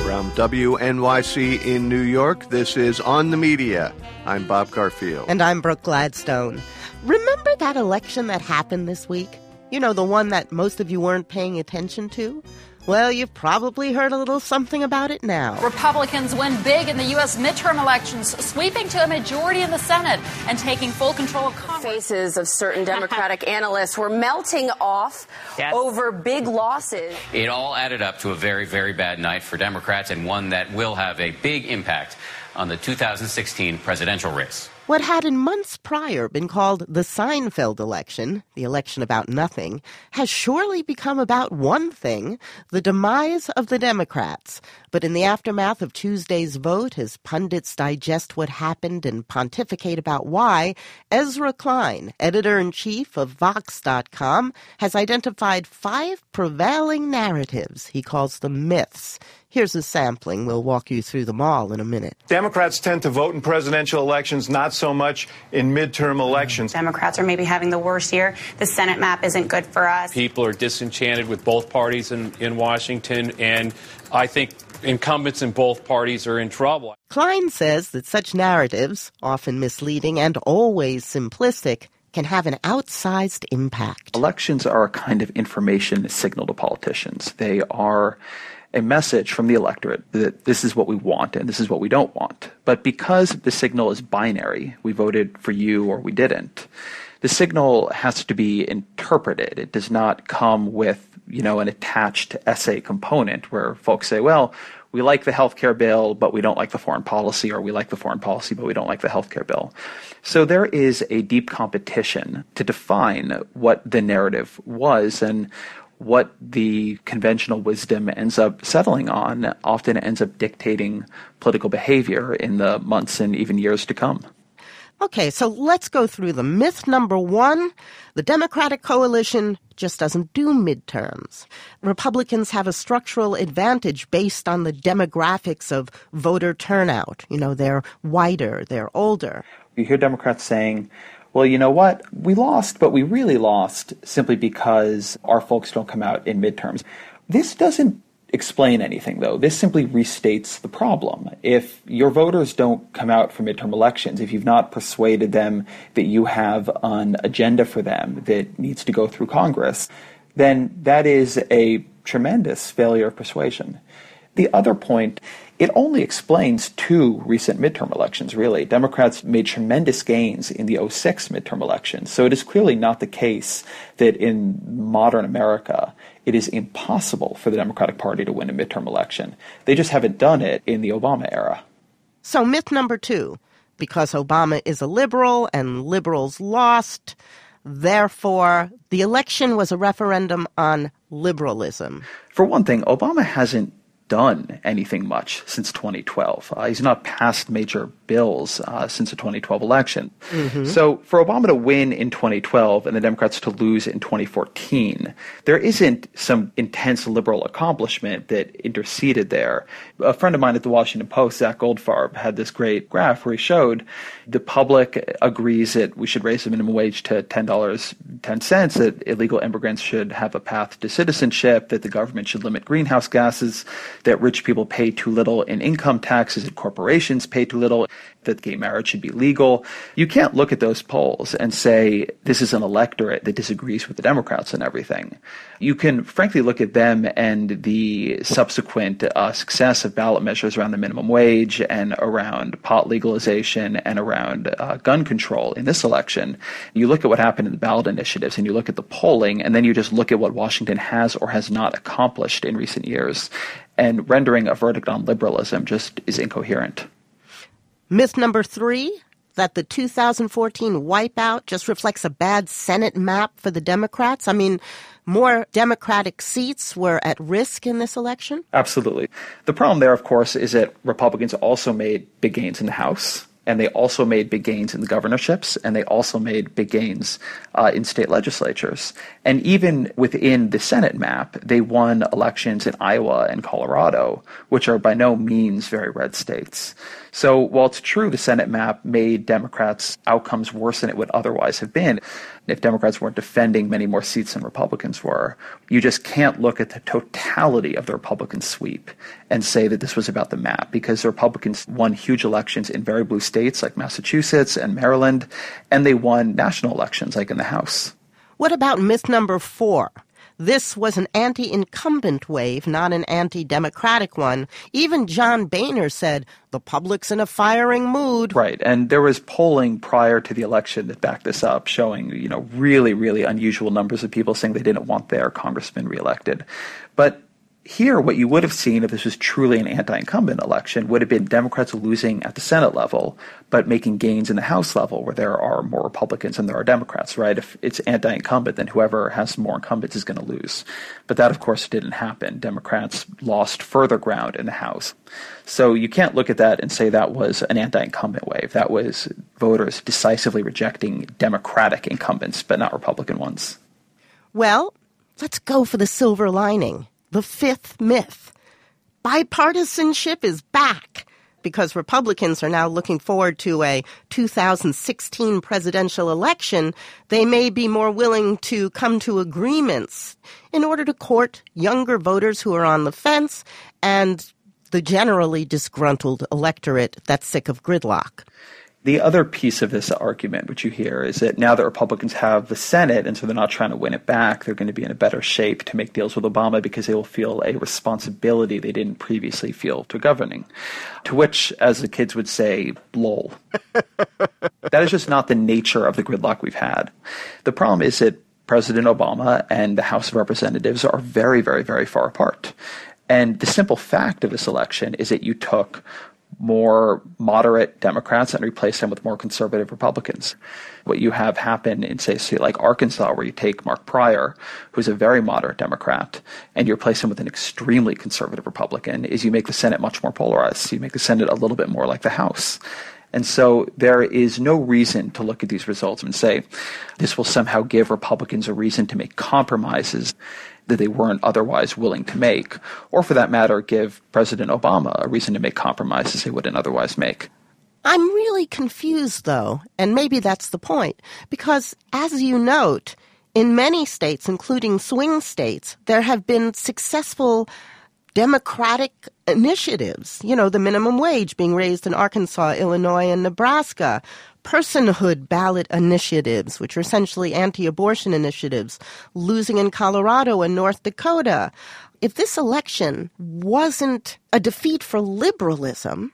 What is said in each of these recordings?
From WNYC in New York, this is On the Media. I'm Bob Garfield. And I'm Brooke Gladstone. Remember that election that happened this week? You know, the one that most of you weren't paying attention to? Well, you've probably heard a little something about it now. Republicans win big in the U.S. midterm elections, sweeping to a majority in the Senate and taking full control of Congress. Faces of certain Democratic analysts were melting off over big losses. It all added up to a very, very bad night for Democrats, and one that will have a big impact on the 2016 presidential race. What had in months prior been called the Seinfeld election, the election about nothing, has surely become about one thing, the demise of the Democrats. But in the aftermath of Tuesday's vote, as pundits digest what happened and pontificate about why, Ezra Klein, editor-in-chief of Vox.com, has identified 5 prevailing narratives he calls the myths. Here's a sampling. We'll walk you through them all in a minute. Democrats tend to vote in presidential elections, not so much in midterm elections. Democrats are maybe having the worst year. The Senate map isn't good for us. People are disenchanted with both parties in Washington, and I think incumbents in both parties are in trouble. Klein says that such narratives, often misleading and always simplistic, can have an outsized impact. Elections are a kind of information signal to politicians. They are a message from the electorate that this is what we want and this is what we don't want. But because the signal is binary, we voted for you or we didn't, the signal has to be interpreted. It does not come with, an attached essay component where folks say, well, we like the healthcare bill, but we don't like the foreign policy, or we like the foreign policy, but we don't like the healthcare bill. So there is a deep competition to define what the narrative was, and what the conventional wisdom ends up settling on often ends up dictating political behavior in the months and even years to come. Okay, so let's go through them. Myth number 1, the Democratic coalition just doesn't do midterms. Republicans have a structural advantage based on the demographics of voter turnout. They're whiter, they're older. You hear Democrats saying, well, you know what? We lost, but we really lost simply because our folks don't come out in midterms. This doesn't explain anything, though. This simply restates the problem. If your voters don't come out for midterm elections, if you've not persuaded them that you have an agenda for them that needs to go through Congress, then that is a tremendous failure of persuasion. The other point, it only explains 2 recent midterm elections, really. Democrats made tremendous gains in the 2006 midterm elections. So it is clearly not the case that in modern America, it is impossible for the Democratic Party to win a midterm election. They just haven't done it in the Obama era. So myth number 2, because Obama is a liberal and liberals lost, therefore the election was a referendum on liberalism. For one thing, Obama hasn't done anything much since 2012. He's not passed major bills since the 2012 election. Mm-hmm. So for Obama to win in 2012 and the Democrats to lose in 2014, there isn't some intense liberal accomplishment that interceded there. A friend of mine at the Washington Post, Zach Goldfarb, had this great graph where he showed the public agrees that we should raise the minimum wage to $10.10, that illegal immigrants should have a path to citizenship, that the government should limit greenhouse gases, that rich people pay too little in income taxes and corporations pay too little, that gay marriage should be legal. You can't look at those polls and say this is an electorate that disagrees with the Democrats and everything. You can frankly look at them and the subsequent success of ballot measures around the minimum wage and around pot legalization and around gun control in this election. You look at what happened in the ballot initiatives and you look at the polling, and then you just look at what Washington has or has not accomplished in recent years. And rendering a verdict on liberalism just is incoherent. Myth number 3, that the 2014 wipeout just reflects a bad Senate map for the Democrats. I mean, more Democratic seats were at risk in this election? Absolutely. The problem there, of course, is that Republicans also made big gains in the House. And they also made big gains in the governorships, and they also made big gains in state legislatures. And even within the Senate map, they won elections in Iowa and Colorado, which are by no means very red states. So while it's true the Senate map made Democrats' outcomes worse than it would otherwise have been, if Democrats weren't defending many more seats than Republicans were, you just can't look at the totality of the Republican sweep and say that this was about the map, because the Republicans won huge elections in very blue states like Massachusetts and Maryland, and they won national elections like in the House. What about myth number 4? This was an anti-incumbent wave, not an anti-democratic one. Even John Boehner said, the public's in a firing mood. Right, and there was polling prior to the election that backed this up, showing, really, really unusual numbers of people saying they didn't want their congressman reelected. But here, what you would have seen if this was truly an anti-incumbent election would have been Democrats losing at the Senate level, but making gains in the House level where there are more Republicans than there are Democrats, right? If it's anti-incumbent, then whoever has more incumbents is going to lose. But that, of course, didn't happen. Democrats lost further ground in the House. So you can't look at that and say that was an anti-incumbent wave. That was voters decisively rejecting Democratic incumbents, but not Republican ones. Well, let's go for the silver lining. The 5th myth. Bipartisanship is back because Republicans are now looking forward to a 2016 presidential election. They may be more willing to come to agreements in order to court younger voters who are on the fence and the generally disgruntled electorate that's sick of gridlock. The other piece of this argument, which you hear, is that now that Republicans have the Senate, and so they're not trying to win it back, they're going to be in a better shape to make deals with Obama because they will feel a responsibility they didn't previously feel to governing. To which, as the kids would say, lol. That is just not the nature of the gridlock we've had. The problem is that President Obama and the House of Representatives are very, very, very far apart. And the simple fact of this election is that you took more moderate Democrats and replace them with more conservative Republicans. What you have happen in, say, a state like Arkansas, where you take Mark Pryor, who's a very moderate Democrat, and you replace him with an extremely conservative Republican, is you make the Senate much more polarized. You make the Senate a little bit more like the House. And so there is no reason to look at these results and say this will somehow give Republicans a reason to make compromises that they weren't otherwise willing to make, or for that matter, give President Obama a reason to make compromises they wouldn't otherwise make. I'm really confused, though, and maybe that's the point, because as you note, in many states, including swing states, there have been successful Democratic initiatives, the minimum wage being raised in Arkansas, Illinois, and Nebraska, personhood ballot initiatives, which are essentially anti-abortion initiatives, losing in Colorado and North Dakota. If this election wasn't a defeat for liberalism,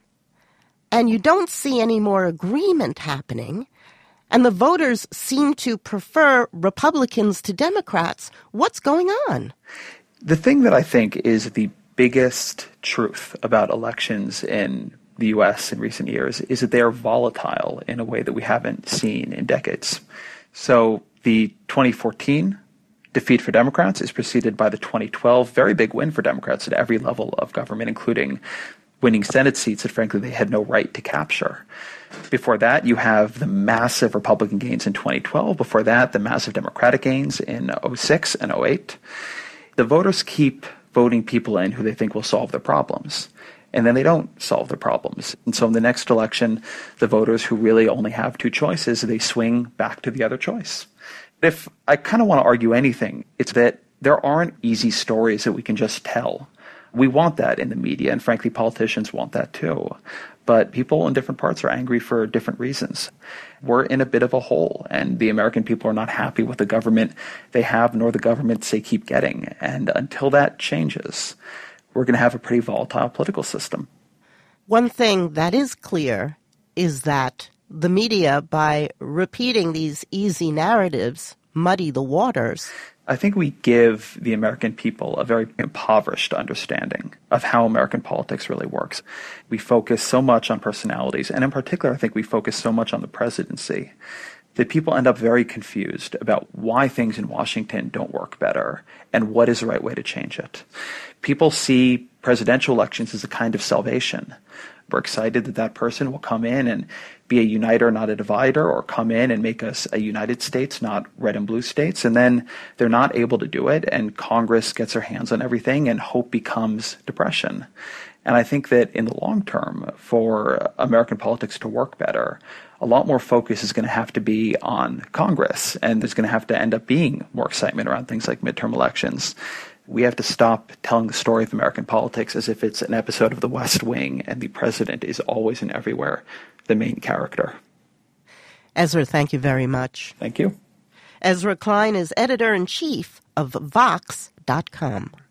and you don't see any more agreement happening, and the voters seem to prefer Republicans to Democrats, what's going on? The thing that I think is the biggest truth about elections in the U.S. in recent years is that they are volatile in a way that we haven't seen in decades. So the 2014 defeat for Democrats is preceded by the 2012 very big win for Democrats at every level of government, including winning Senate seats that, frankly, they had no right to capture. Before that, you have the massive Republican gains in 2012. Before that, the massive Democratic gains in 2006 and 2008. The voters keep voting people in who they think will solve their problems. And then they don't solve their problems. And so in the next election, the voters who really only have two choices, they swing back to the other choice. If I kind of want to argue anything, it's that there aren't easy stories that we can just tell. We want that in the media, and frankly, politicians want that too. But people in different parts are angry for different reasons. We're in a bit of a hole, and the American people are not happy with the government they have, nor the governments they keep getting. And until that changes, we're going to have a pretty volatile political system. One thing that is clear is that the media, by repeating these easy narratives, muddy the waters. I think we give the American people a very impoverished understanding of how American politics really works. We focus so much on personalities, and in particular, I think we focus so much on the presidency, that people end up very confused about why things in Washington don't work better and what is the right way to change it. People see presidential elections as a kind of salvation, We're excited that that person will come in and be a uniter, not a divider, or come in and make us a United States, not red and blue states. And then they're not able to do it, and Congress gets their hands on everything, and hope becomes depression. And I think that in the long term, for American politics to work better, a lot more focus is going to have to be on Congress, and there's going to have to end up being more excitement around things like midterm elections. We have to stop telling the story of American politics as if it's an episode of The West Wing and the president is always and everywhere the main character. Ezra, thank you very much. Thank you. Ezra Klein is editor-in-chief of Vox.com.